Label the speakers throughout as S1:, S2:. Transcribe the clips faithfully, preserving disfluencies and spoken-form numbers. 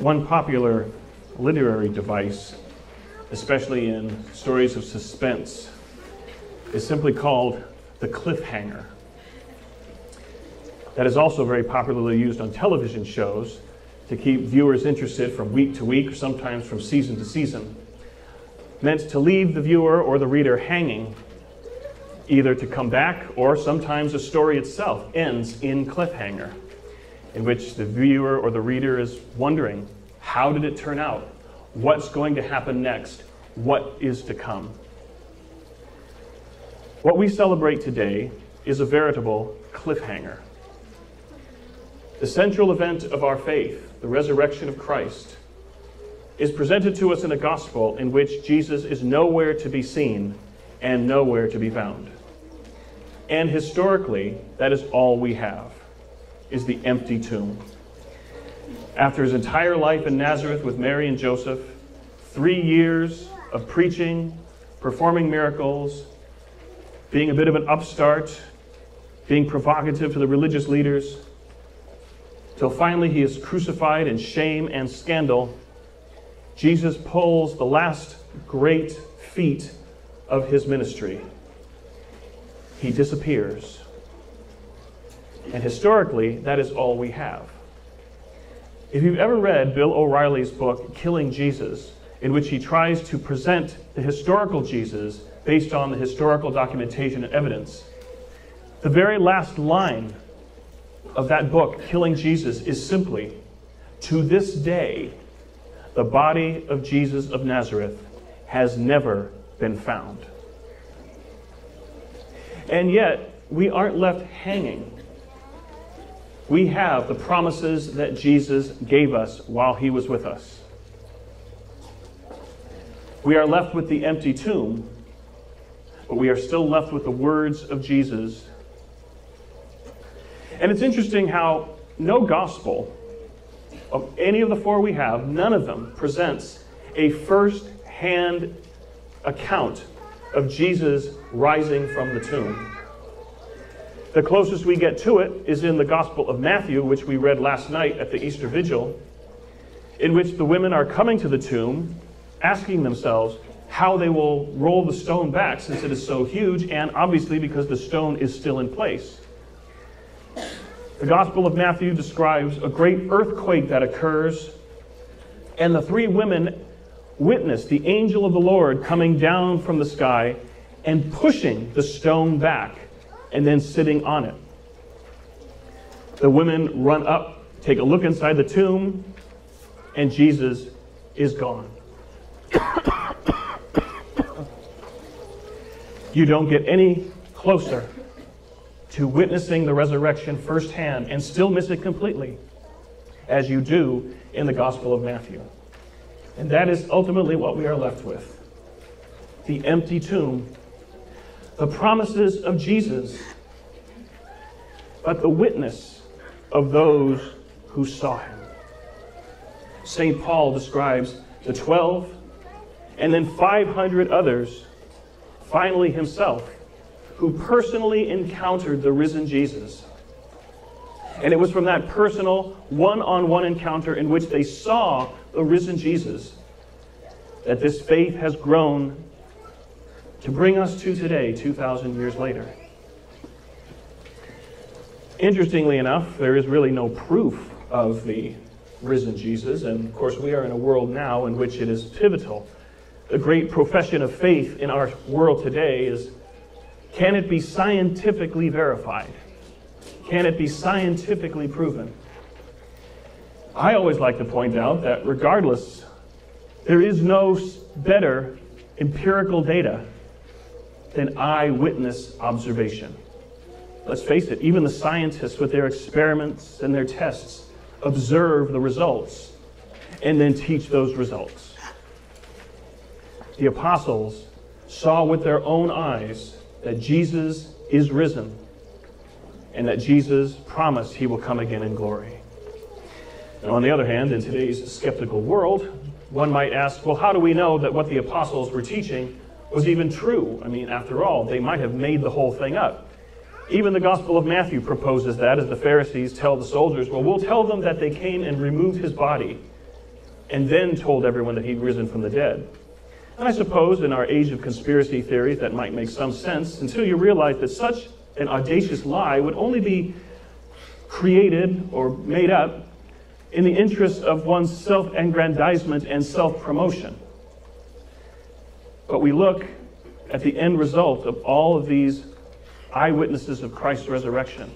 S1: One popular literary device, especially in stories of suspense, is simply called the cliffhanger. That is also very popularly used on television shows to keep viewers interested from week to week, or sometimes from season to season, meant to leave the viewer or the reader hanging, either to come back, or sometimes the story itself ends in cliffhanger, in which the viewer or the reader is wondering, how did it turn out? What's going to happen next? What is to come? What we celebrate today is a veritable cliffhanger. The central event of our faith, the resurrection of Christ, is presented to us in a gospel in which Jesus is nowhere to be seen and nowhere to be found. And historically, that is all we have, is the empty tomb. After his entire life in Nazareth with Mary and Joseph, three years of preaching, performing miracles, being a bit of an upstart, being provocative to the religious leaders, till finally he is crucified in shame and scandal, Jesus pulls the last great feat of his ministry. He disappears. And historically, that is all we have. If you've ever read Bill O'Reilly's book, Killing Jesus, in which he tries to present the historical Jesus based on the historical documentation and evidence, the very last line of that book, Killing Jesus, is simply, "To this day, the body of Jesus of Nazareth has never been found." And yet, we aren't left hanging. We have the promises that Jesus gave us while he was with us. We are left with the empty tomb, but we are still left with the words of Jesus. And it's interesting how no gospel of any of the four we have, none of them presents a first-hand account of Jesus rising from the tomb. The closest we get to it is in the Gospel of Matthew, which we read last night at the Easter Vigil, in which the women are coming to the tomb, asking themselves how they will roll the stone back since it is so huge, and obviously because the stone is still in place. The Gospel of Matthew describes a great earthquake that occurs, and the three women witness the angel of the Lord coming down from the sky and pushing the stone back and then sitting on it. The women run up, take a look inside the tomb, and Jesus is gone. You don't get any closer to witnessing the resurrection firsthand and still miss it completely as you do in the Gospel of Matthew. And that is ultimately what we are left with. The empty tomb, the promises of Jesus, but the witness of those who saw him. Saint Paul describes the twelve and then five hundred others, finally himself, who personally encountered the risen Jesus. And it was from that personal, one-on-one encounter in which they saw the risen Jesus that this faith has grown to bring us to today, two thousand years later. Interestingly enough, there is really no proof of the risen Jesus, and of course we are in a world now in which it is pivotal. The great profession of faith in our world today is, can it be scientifically verified? Can it be scientifically proven? I always like to point out that regardless, there is no better empirical data than eyewitness observation. Let's face it, even the scientists with their experiments and their tests observe the results and then teach those results. The apostles saw with their own eyes that Jesus is risen and that Jesus promised he will come again in glory. And on the other hand, in today's skeptical world, one might ask, well, how do we know that what the apostles were teaching was even true? I mean, after all, they might have made the whole thing up. Even the Gospel of Matthew proposes that as the Pharisees tell the soldiers, well, we'll tell them that they came and removed his body and then told everyone that he'd risen from the dead. And I suppose in our age of conspiracy theories that might make some sense until you realize that such an audacious lie would only be created or made up in the interest of one's self-aggrandizement and self-promotion. But we look at the end result of all of these eyewitnesses of Christ's resurrection.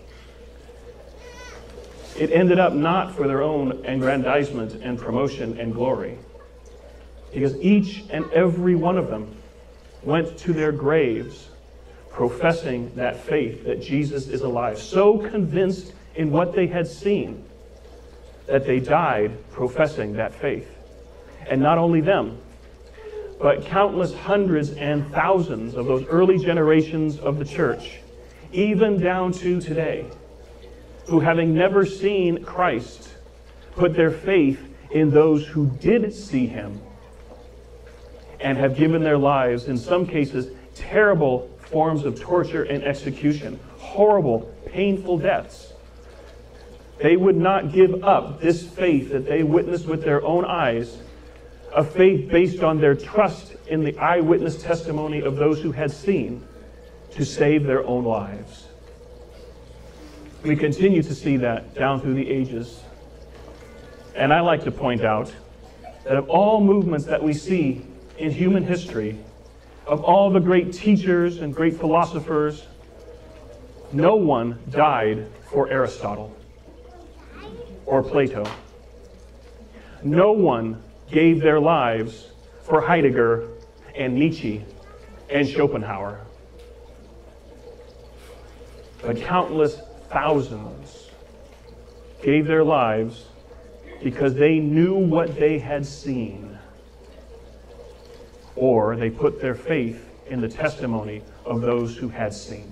S1: It ended up not for their own aggrandizement and promotion and glory, because each and every one of them went to their graves professing that faith that Jesus is alive, so convinced in what they had seen that they died professing that faith. And not only them, but countless hundreds and thousands of those early generations of the church, even down to today, who, having never seen Christ, put their faith in those who did see him and have given their lives, in some cases, terrible forms of torture and execution, horrible, painful deaths. They would not give up this faith that they witnessed with their own eyes, a faith based on their trust in the eyewitness testimony of those who had seen, to save their own lives. We continue to see that down through the ages. And I like to point out that of all movements that we see in human history, of all the great teachers and great philosophers, no one died for Aristotle or Plato. No one gave their lives for Heidegger and Nietzsche and Schopenhauer. But countless thousands gave their lives because they knew what they had seen, or they put their faith in the testimony of those who had seen.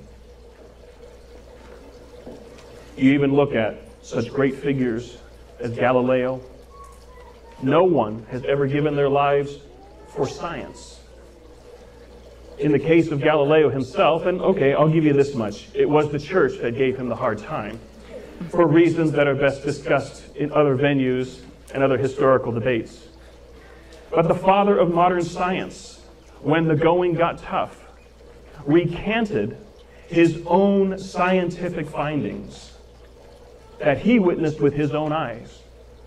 S1: You even look at such great figures as Galileo. No one has ever given their lives for science. In the case of Galileo himself, and okay, I'll give you this much, it was the church that gave him the hard time, for reasons that are best discussed in other venues and other historical debates. But the father of modern science, when the going got tough, recanted his own scientific findings that he witnessed with his own eyes.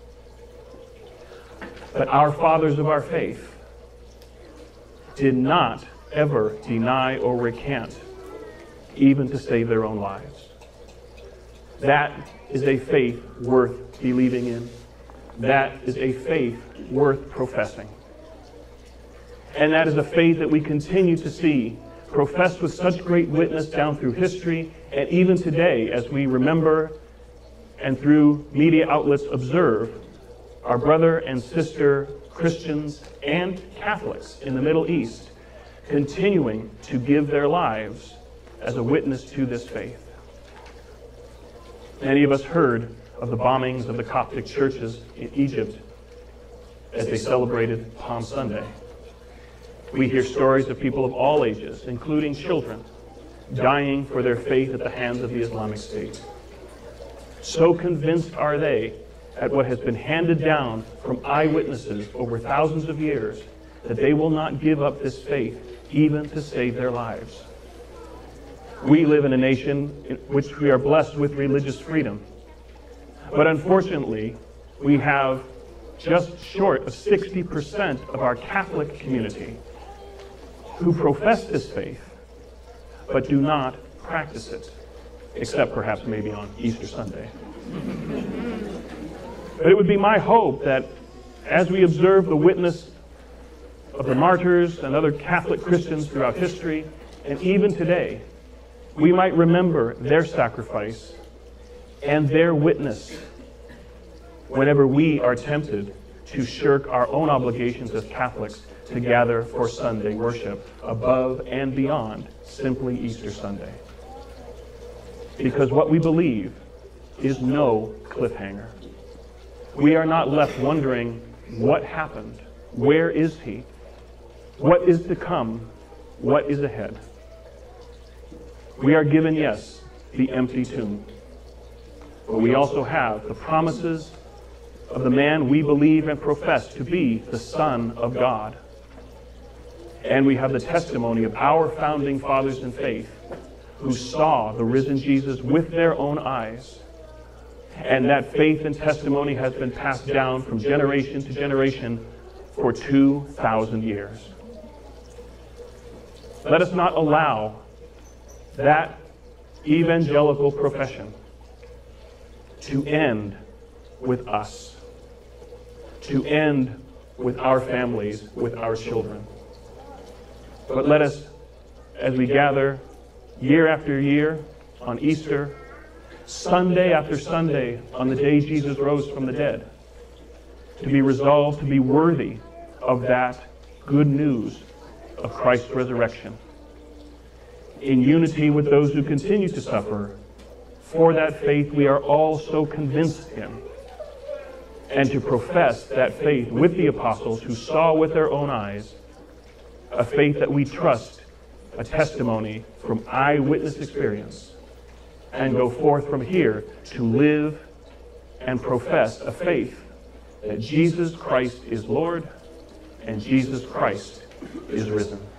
S1: But our fathers of our faith did not ever deny or recant, even to save their own lives. That is a faith worth believing in. That is a faith worth professing. And that is a faith that we continue to see professed with such great witness down through history, and even today as we remember and through media outlets observe our brother and sister Christians and Catholics in the Middle East continuing to give their lives as a witness to this faith. Many of us heard of the bombings of the Coptic churches in Egypt as they celebrated Palm Sunday. We hear stories of people of all ages, including children, dying for their faith at the hands of the Islamic State. So convinced are they at what has been handed down from eyewitnesses over thousands of years that they will not give up this faith even to save their lives. We live in a nation in which we are blessed with religious freedom. But unfortunately, we have just short of sixty percent of our Catholic community who profess this faith, but do not practice it, except perhaps maybe on Easter Sunday. But it would be my hope that as we observe the witness of the martyrs and other Catholic Christians throughout history, and even today, we might remember their sacrifice and their witness whenever we are tempted to shirk our own obligations as Catholics to gather for Sunday worship above and beyond simply Easter Sunday. Because what we believe is no cliffhanger. We are not left wondering what happened, where is he, what is to come, what is ahead. We are given, yes, the empty tomb, but we also have the promises of the man we believe and profess to be the Son of God. And we have the testimony of our founding fathers in faith who saw the risen Jesus with their own eyes. And that faith and testimony has been passed down from generation to generation for two thousand years. Let us not allow that evangelical profession to end with us, to end with our families, with our children. But let us, as we gather year after year on Easter, Sunday after Sunday on the day Jesus rose from the dead, to be resolved to be worthy of that good news of Christ's resurrection, in unity with those who continue to suffer for that faith we are all so convinced in, and to profess that faith with the apostles who saw with their own eyes, a faith that we trust, a testimony from eyewitness experience, and go forth from here to live and profess a faith that Jesus Christ is Lord and Jesus Christ is risen.